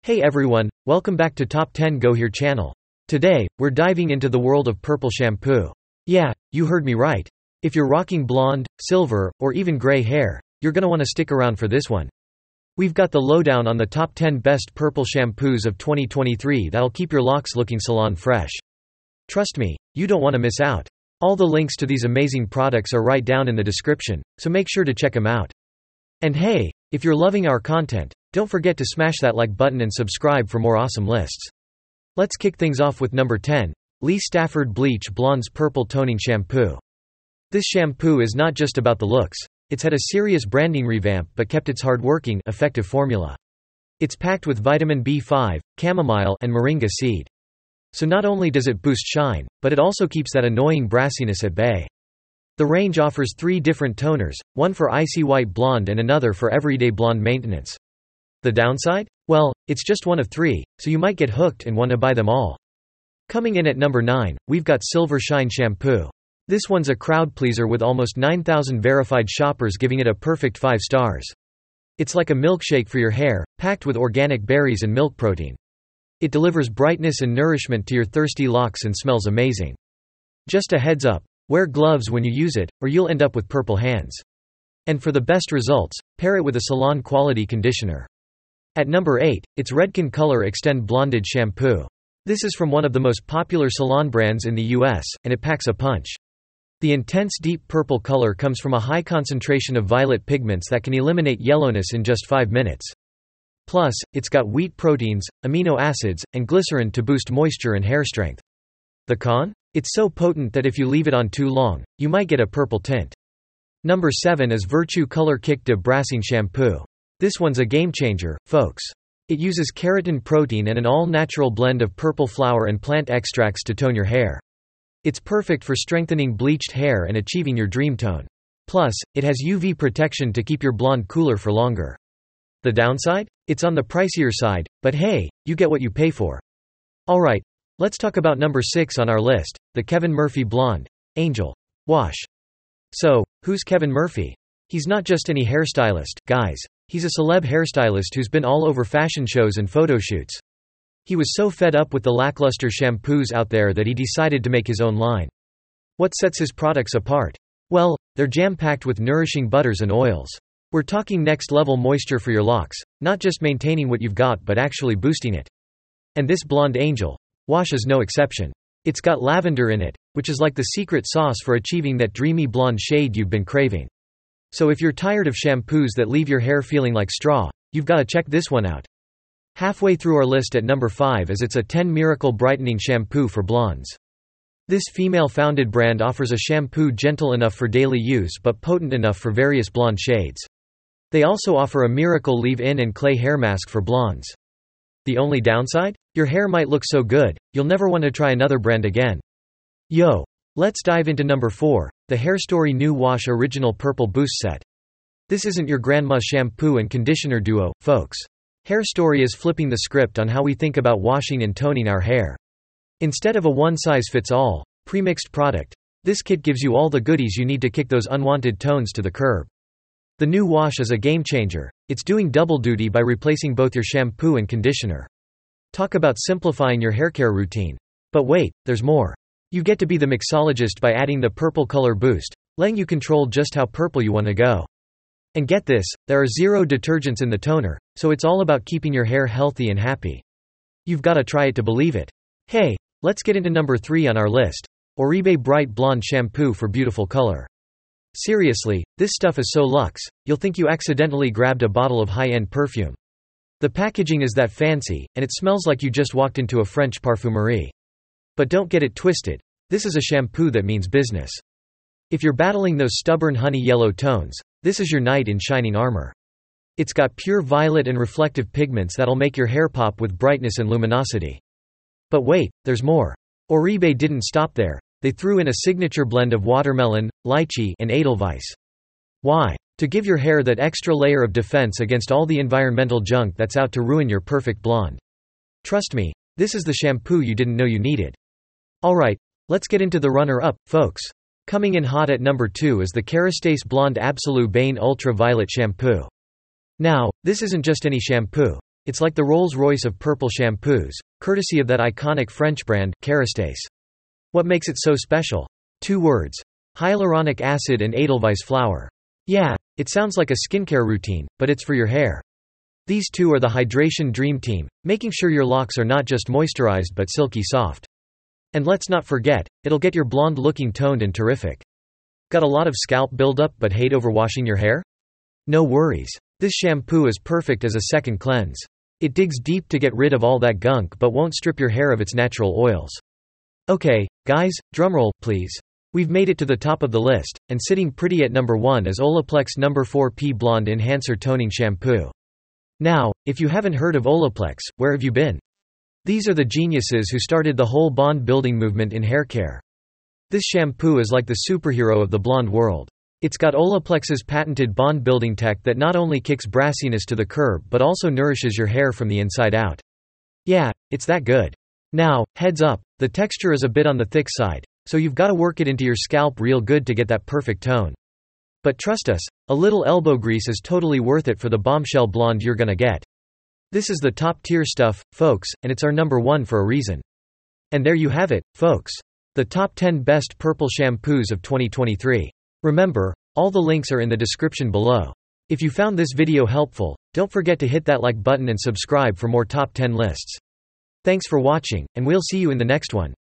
Hey everyone, welcome back to Top 10 Go Here channel. Today, we're diving into the world of purple shampoo. Yeah, you heard me right. If you're rocking blonde, silver, or even gray hair, you're gonna wanna stick around for this one. We've got the lowdown on the top 10 best purple shampoos of 2023 that'll keep your locks looking salon fresh. Trust me, you don't wanna miss out. All the links to these amazing products are right down in the description, so make sure to check them out. And hey, if you're loving our content, don't forget to smash that like button and subscribe for more awesome lists. Let's kick things off with number 10, Lee Stafford Bleach Blondes Purple Toning Shampoo. This shampoo is not just about the looks, it's had a serious branding revamp but kept its hard-working, effective formula. It's packed with vitamin B5, chamomile, and moringa seed. So not only does it boost shine, but it also keeps that annoying brassiness at bay. The range offers 3 different toners, one for icy white blonde and another for everyday blonde maintenance. The downside? Well, it's just one of 3, so you might get hooked and want to buy them all. Coming in at number 9, we've got Silver Shine Shampoo. This one's a crowd pleaser with almost 9,000 verified shoppers giving it a perfect 5 stars. It's like a milkshake for your hair, packed with organic berries and milk protein. It delivers brightness and nourishment to your thirsty locks and smells amazing. Just a heads up, wear gloves when you use it, or you'll end up with purple hands. And for the best results, pair it with a salon quality conditioner. At number 8, it's Redken Color Extend Blondage Shampoo. This is from one of the most popular salon brands in the US, and it packs a punch. The intense deep purple color comes from a high concentration of violet pigments that can eliminate yellowness in just 5 minutes. Plus, it's got wheat proteins, amino acids, and glycerin to boost moisture and hair strength. The con? It's so potent that if you leave it on too long, you might get a purple tint. Number 7 is Virtue Color Kick de Brassing Shampoo. This one's a game changer, folks. It uses keratin protein and an all-natural blend of purple flower and plant extracts to tone your hair. It's perfect for strengthening bleached hair and achieving your dream tone. Plus, it has UV protection to keep your blonde cooler for longer. The downside? It's on the pricier side, but hey, you get what you pay for. Alright, let's talk about number 6 on our list, the Kevin Murphy Blonde Angel Wash. So, who's Kevin Murphy? He's not just any hairstylist, guys. He's a celeb hairstylist who's been all over fashion shows and photo shoots. He was so fed up with the lackluster shampoos out there that he decided to make his own line. What sets his products apart? Well, they're jam-packed with nourishing butters and oils. We're talking next-level moisture for your locks, not just maintaining what you've got but actually boosting it. And this Blonde Angel Wash is no exception. It's got lavender in it, which is like the secret sauce for achieving that dreamy blonde shade you've been craving. So if you're tired of shampoos that leave your hair feeling like straw, you've got to check this one out. Halfway through our list at number 5 is It's a 10 Miracle Brightening Shampoo for Blondes. This female-founded brand offers a shampoo gentle enough for daily use but potent enough for various blonde shades. They also offer a miracle leave-in and clay hair mask for blondes. The only downside? Your hair might look so good, you'll never want to try another brand again. Yo! Let's dive into number 4, the Hairstory New Wash Original Purple Boost Set. This isn't your grandma's shampoo and conditioner duo, folks. Hairstory is flipping the script on how we think about washing and toning our hair. Instead of a one-size-fits-all, pre-mixed product, this kit gives you all the goodies you need to kick those unwanted tones to the curb. The new wash is a game changer. It's doing double duty by replacing both your shampoo and conditioner. Talk about simplifying your haircare routine. But wait, there's more. You get to be the mixologist by adding the purple color boost, letting you control just how purple you want to go. And get this, there are 0 detergents in the toner, so it's all about keeping your hair healthy and happy. You've got to try it to believe it. Hey, let's get into number 3 on our list, Oribe Bright Blonde Shampoo for Beautiful Color. Seriously, this stuff is so luxe, you'll think you accidentally grabbed a bottle of high-end perfume. The packaging is that fancy, and it smells like you just walked into a French parfumerie. But don't get it twisted. This is a shampoo that means business. If you're battling those stubborn honey yellow tones, this is your knight in shining armor. It's got pure violet and reflective pigments that'll make your hair pop with brightness and luminosity. But wait, there's more. Oribe didn't stop there. They threw in a signature blend of watermelon, lychee, and edelweiss. Why? To give your hair that extra layer of defense against all the environmental junk that's out to ruin your perfect blonde. Trust me, this is the shampoo you didn't know you needed. Alright, let's get into the runner-up, folks. Coming in hot at number 2 is the Kerastase Blonde Absolu Bane Ultra Violet Shampoo. Now, this isn't just any shampoo. It's like the Rolls-Royce of purple shampoos, courtesy of that iconic French brand, Kerastase. What makes it so special? 2 words. Hyaluronic acid and Edelweiss flower. Yeah, it sounds like a skincare routine, but it's for your hair. These two are the hydration dream team, making sure your locks are not just moisturized but silky soft. And let's not forget, it'll get your blonde looking toned and terrific. Got a lot of scalp buildup but hate overwashing your hair? No worries. This shampoo is perfect as a second cleanse. It digs deep to get rid of all that gunk but won't strip your hair of its natural oils. Okay, guys, drumroll, please. We've made it to the top of the list, and sitting pretty at number 1 is Olaplex No. 4P Blonde Enhancer Toning Shampoo. Now, if you haven't heard of Olaplex, where have you been? These are the geniuses who started the whole bond building movement in hair care. This shampoo is like the superhero of the blonde world. It's got Olaplex's patented bond building tech that not only kicks brassiness to the curb but also nourishes your hair from the inside out. Yeah, it's that good. Now, heads up, the texture is a bit on the thick side, so you've got to work it into your scalp real good to get that perfect tone. But trust us, a little elbow grease is totally worth it for the bombshell blonde you're gonna get. This is the top tier stuff, folks, and it's our number 1 for a reason. And there you have it, folks. The top 10 best purple shampoos of 2023. Remember, all the links are in the description below. If you found this video helpful, don't forget to hit that like button and subscribe for more top 10 lists. Thanks for watching, and we'll see you in the next one.